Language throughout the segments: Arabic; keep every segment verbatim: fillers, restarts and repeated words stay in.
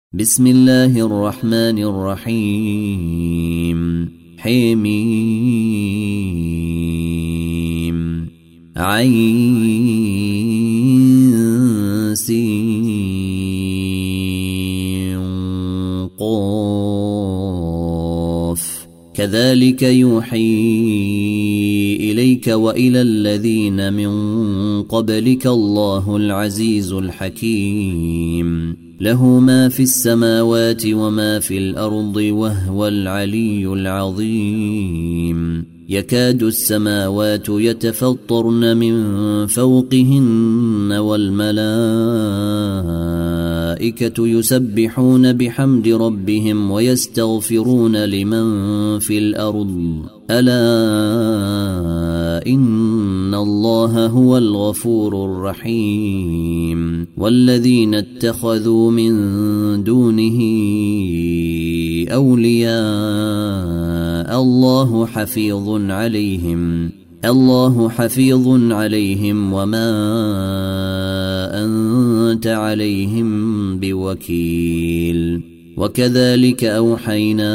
بسم الله الرحمن الرحيم حميم عين سين قاف كذلك يوحي إليك وإلى الذين من قبلك الله العزيز الحكيم له ما في السماوات وما في الأرض وهو العلي العظيم يكاد السماوات يتفطرن من فوقهن والملائكة يسبحون بحمد ربهم ويستغفرون لمن في الأرض ألا إن الله هو الغفور الرحيم والذين اتخذوا من دونه أولياء الله حفيظ عليهم الله حفيظ عليهم وما أنت عليهم بوكيل وكذلك أوحينا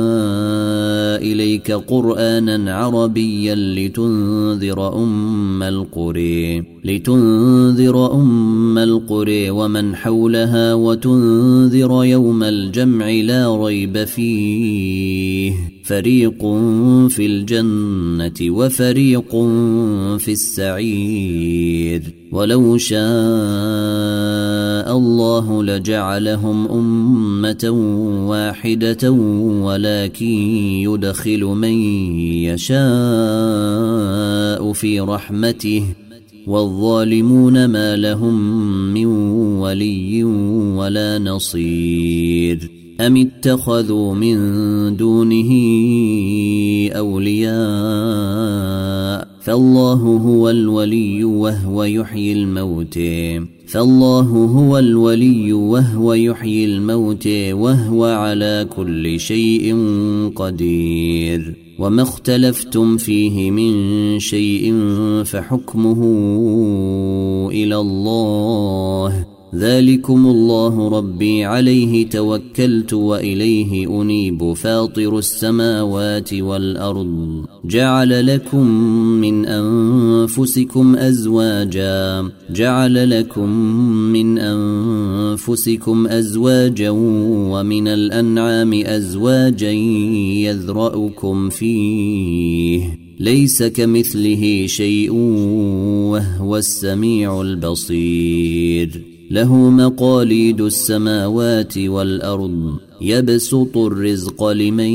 إليك قرآنا عربيا لتنذر أم القرى لتنذر أم القرى ومن حولها وتنذر يوم الجمع لا ريب فيه فريق في الجنة وفريق في السعير ولو شاء الله لجعلهم أمة واحدة ولكن يدخل من يشاء في رحمته والظالمون ما لهم من ولي ولا نصير أم اتخذوا من دونه أولياء فالله هو الولي وهو يحيي الموتى فالله هو الولي وهو يحيي الموتى وهو على كل شيء قدير وما اختلفتم فيه من شيء فحكمه إلى الله ذلكم الله ربي عليه توكلت وإليه أنيب فاطر السماوات والأرض جعل لكم من أنفسكم أزواجا جعل لكم من أنفسكم أزواجا ومن الأنعام أزواجا يذرأكم فيه ليس كمثله شيء وهو السميع البصير له مقاليد السماوات والأرض يبسط الرزق لمن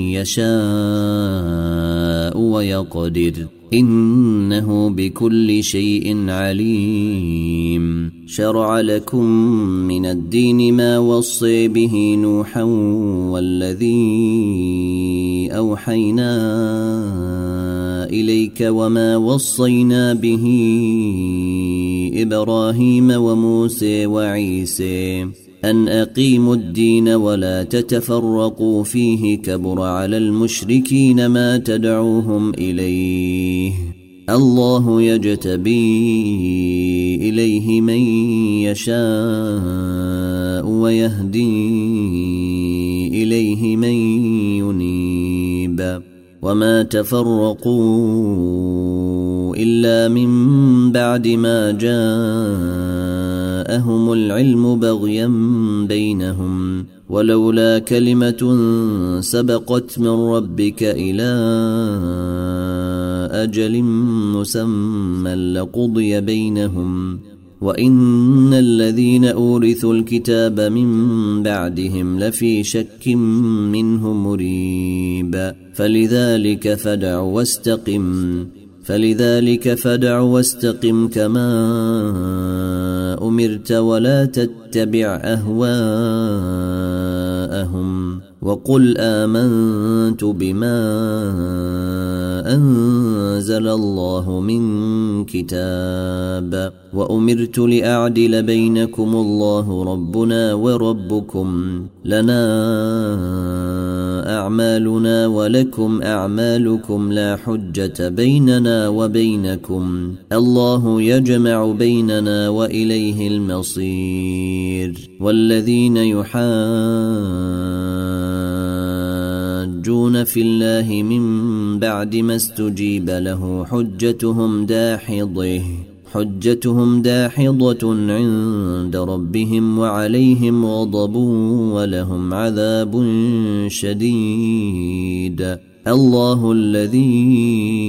يشاء ويقدر إنه بكل شيء عليم شرع لكم من الدين ما وصي به نوحا والذي أوحينا إليك وما وصينا به إبراهيم وموسى وعيسى أن أقيموا الدين ولا تتفرقوا فيه كبر على المشركين ما تدعوهم إليه الله يجتبي إليه من يشاء ويهدي إليه من ينيب وما تفرقوا إلا من بعد ما جاءهم العلم بغيا بينهم ولولا كلمة سبقت من ربك إلى أجل مسمى لقضي بينهم وإن الذين أورثوا الكتاب من بعدهم لفي شك منه مريب فلذلك فدع واستقم فلذلك فدع واستقم كما أمرت ولا تتبع أهواءهم وقل آمنت بما أنزل الله من كتاب وأمرت لأعدل بينكم الله ربنا وربكم لنا أعمالنا ولكم أعمالكم لا حجة بيننا وبينكم الله يجمع بيننا وإليه المصير بصير والذين يحاجون في الله من بعد ما استجيب له حجتهم داحضة حجتهم داحضة عند ربهم وعليهم غضب ولهم عذاب شديد. الله الذي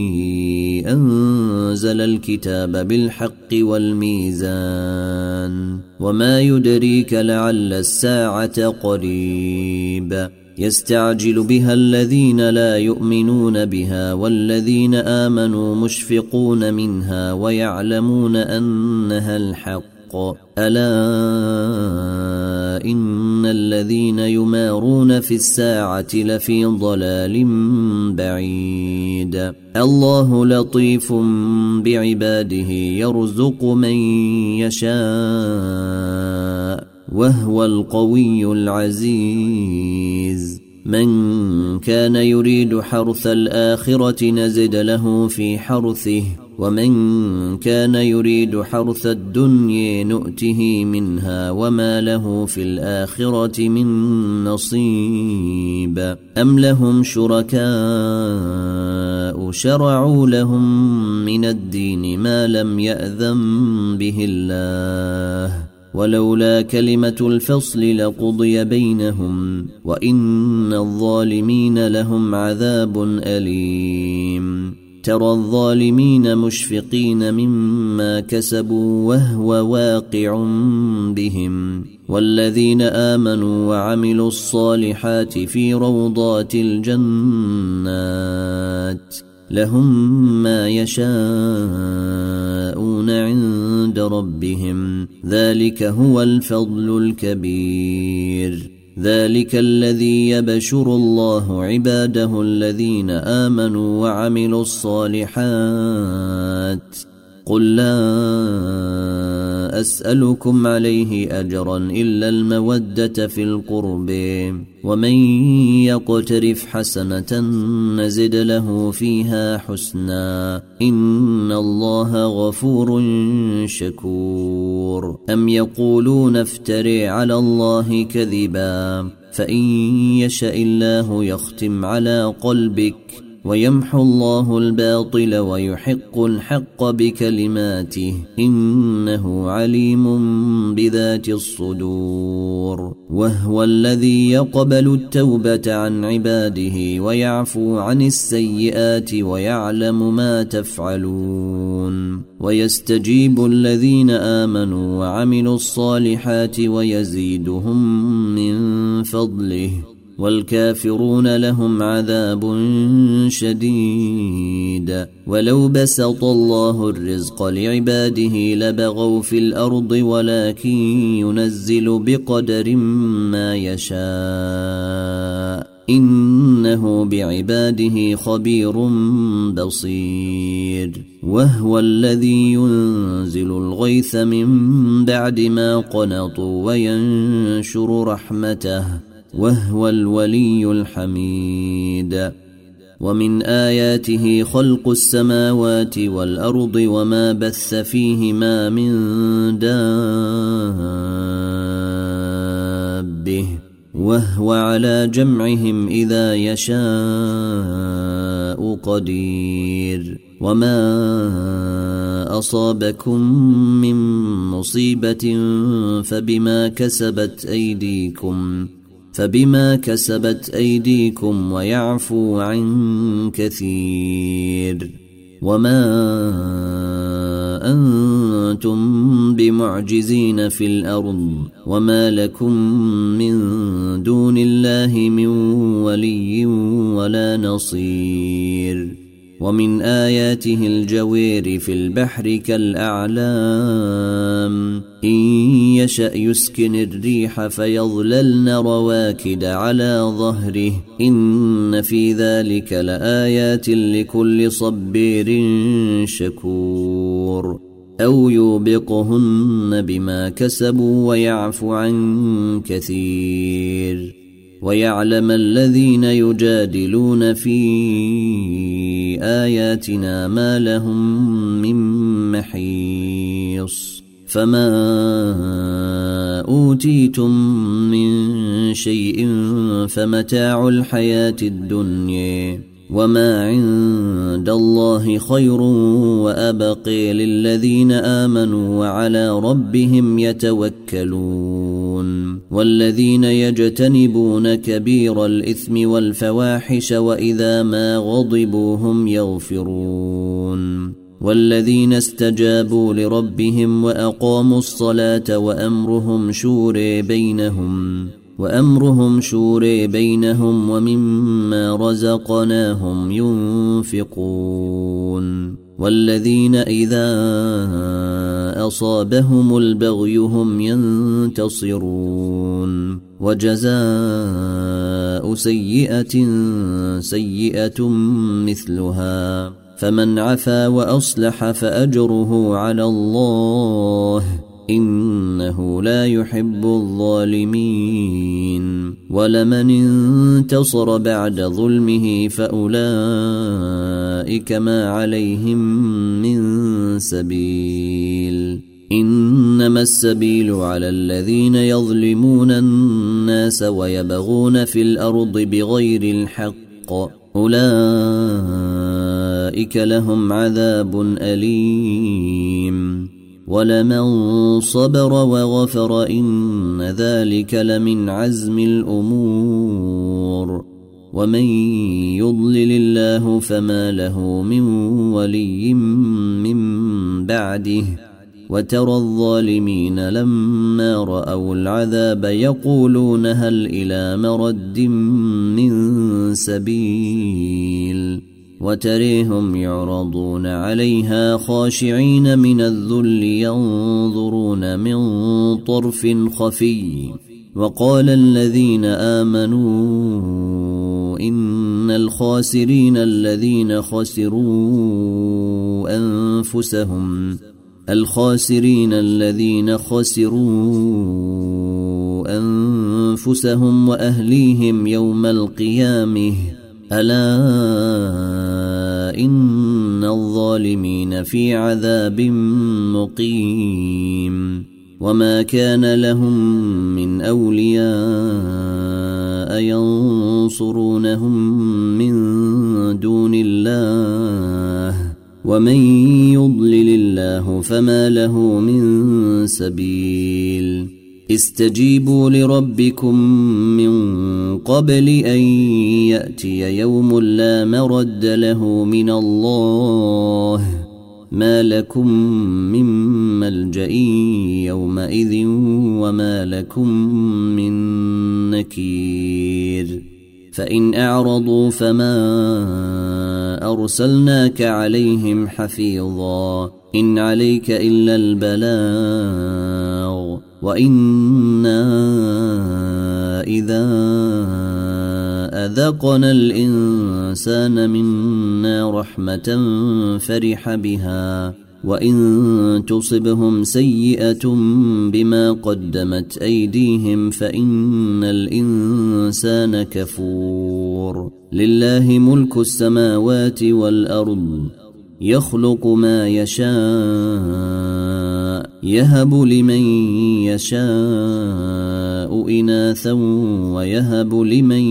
أنزل الكتاب بالحق والميزان وما يدريك لعل الساعة قريب يستعجل بها الذين لا يؤمنون بها والذين آمنوا مشفقون منها ويعلمون أنها الحق ألا إن الذين يمارون في الساعة لفي ضلال بعيد. الله لطيف بعباده يرزق من يشاء وهو القوي العزيز. من كان يريد حرث الآخرة نزد له في حرثه ومن كان يريد حرث الدنيا نؤته منها وما له في الآخرة من نصيب. أم لهم شركاء شرعوا لهم من الدين ما لم يأذن به الله ولولا كلمة الفصل لقضي بينهم وإن الظالمين لهم عذاب أليم. ترى الظالمين مشفقين مما كسبوا وهو واقع بهم والذين آمنوا وعملوا الصالحات في روضات الجنات لهم ما يشاءون عند ربهم ذلك هو الفضل الكبير. ذلك الذي يبشر الله عباده الذين آمنوا وعملوا الصالحات قل لا أسألكم عليه أجرا إلا المودة في القرب ومن يقترف حسنة نزد له فيها حسنا إن الله غفور شكور. أم يقولون افتري على الله كذبا فإن يشاء الله يختم على قلبك ويمحو الله الباطل ويحق الحق بكلماته إنه عليم بذات الصدور. وهو الذي يقبل التوبة عن عباده ويعفو عن السيئات ويعلم ما تفعلون ويستجيب الذين آمنوا وعملوا الصالحات ويزيدهم من فضله والكافرون لهم عذاب شديد. ولو بسط الله الرزق لعباده لبغوا في الأرض ولكن ينزل بقدر ما يشاء إنه بعباده خبير بصير. وهو الذي ينزل الغيث من بعد ما قنطوا وينشر رحمته وهو الولي الحميد. ومن آياته خلق السماوات والأرض وما بث فيهما من دابة وهو على جمعهم إذا يشاء قدير. وما أصابكم من مصيبة فبما كسبت أيديكم فبما كسبت أيديكم ويعفو عن كثير. وما أنتم بمعجزين في الأرض وما لكم من دون الله من ولي ولا نصير. ومن آياته الجوير في البحر كالأعلام إن يشأ يسكن الريح فيظللن رواكد على ظهره إن في ذلك لآيات لكل صبير شكور. أو يوبقهن بما كسبوا ويعفو عن كثير. ويعلم الذين يجادلون في آياتنا ما لهم من محيص فما أوتيتم من شيء فمتاع الحياة الدنيا وما عند الله خير وأبقي للذين آمنوا وعلى ربهم يتوكلون والذين يجتنبون كبير الإثم والفواحش وإذا ما غضبوا هم يغفرون والذين استجابوا لربهم وأقاموا الصلاة وأمرهم شورى بينهم وأمرهم شورى بينهم ومما رزقناهم ينفقون والذين إذا أصابهم البغي هم ينتصرون وجزاء سيئة سيئة مثلها فمن عفا وأصلح فأجره على الله إنه لا يحب الظالمين ولمن انتصر بعد ظلمه فأولئك ما عليهم من سبيل إنما السبيل على الذين يظلمون الناس ويبغون في الأرض بغير الحق أولئك لهم عذاب أليم ولمن صبر وغفر إن ذلك لمن عزم الأمور ومن يضلل الله فما له من ولي من بعده وترى الظالمين لما رأوا العذاب يقولون هل إلى مرد من سبيل وتريهم يعرضون عليها خاشعين من الذل ينظرون من طرف خفي وقال الذين آمنوا إن الخاسرين الذين خسروا أنفسهم الخاسرين الذين خسروا أنفسهم وأهليهم يوم القيامة ألا إن الظالمين في عذاب مقيم وما كان لهم من أولياء ينصرونهم من دون الله ومن يضلل الله فما له من سبيل استجيبوا لربكم من قبل أن يأتي يوم لا مرد له من الله ما لكم من ملجأ يومئذ وما لكم من نكير فإن أعرضوا فما أرسلناك عليهم حفيظا إن عليك إلا البلاغ وإنا إذا أذقنا الإنسان منا رحمة فرح بها وإن تصبهم سيئة بما قدمت أيديهم فإن الإنسان كفور لله ملك السماوات والأرض يخلق ما يشاء يهب لمن يشاء إناثا ويهب لمن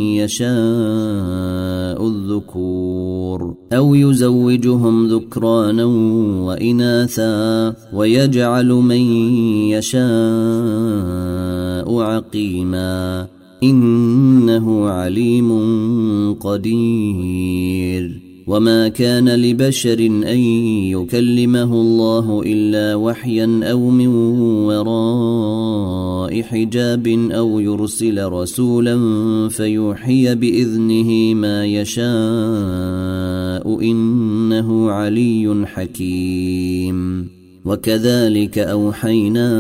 يشاء الذكور أو يزوجهم ذكرانا وإناثا ويجعل من يشاء عقيما إنه عليم قدير وما كان لبشر أن يكلمه الله إلا وحيا أو من وراء حجاب أو يرسل رسولا فيوحي بإذنه ما يشاء إنه علي حكيم وكذلك أوحينا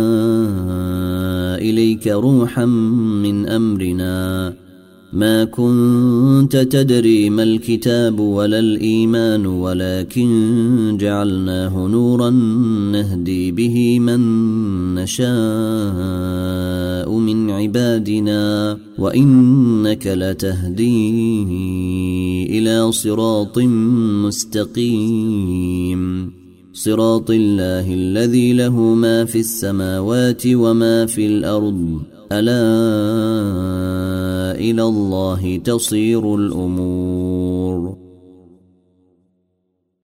إليك روحا من أمرنا ما كنت تدري ما الكتاب ولا الإيمان ولكن جعلناه نورا نهدي به من نشاء من عبادنا وإنك لتهدي إلى صراط مستقيم صراط الله الذي له ما في السماوات وما في الأرض ألا إلى الله تصير الأمور